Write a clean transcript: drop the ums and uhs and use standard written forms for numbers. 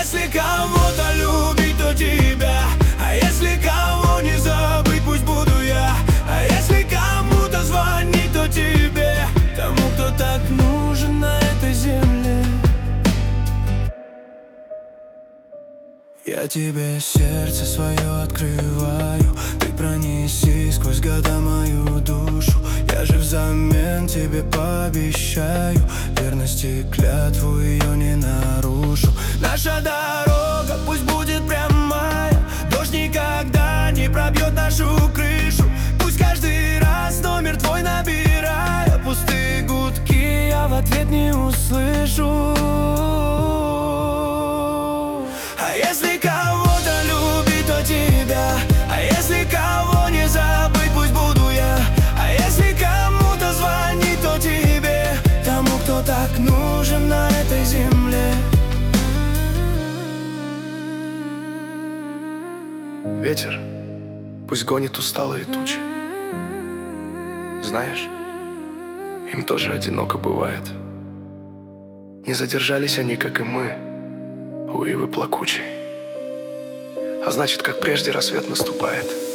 если кого-то любить, то тебя. А если кого не забыть, пусть буду я. А если кому-то звонить, то тебе, тому, кто так нужен на этой земле. Я тебе сердце свое открываю, ты пронеси сквозь года мою душу. Я же взамен тебе пообещаю, верности клятву ее не нарушу. Наша дорога пусть будет прямая, дождь никогда не пробьет нашу крышу. Пусть каждый раз номер твой набирая, пустые гудки я в ответ не услышу. А если кого-то любить, то тебя. А если кого не забыть, пусть буду я. А если кому-то звонить, то тебе, тому, кто так нужен на этой земле. Ветер пусть гонит усталые тучи. Знаешь, им тоже одиноко бывает. Не задержались они, как и мы, у ивы плакучей. А значит, как прежде, рассвет наступает.